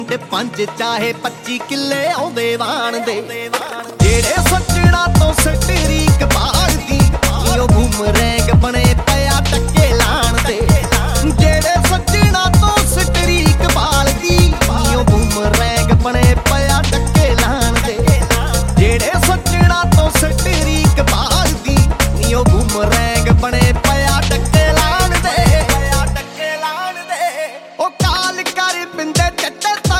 ਤੇ 5 ਚਾਹੇ 25 ਕਿੱਲੇ ਆਉਂਦੇ ਵਾਣ ਦੇ ਜਿਹੜੇ ਸੱਜਣਾ ਤੋਂ ਸਟਰੀਕ ਬਾੜਦੀ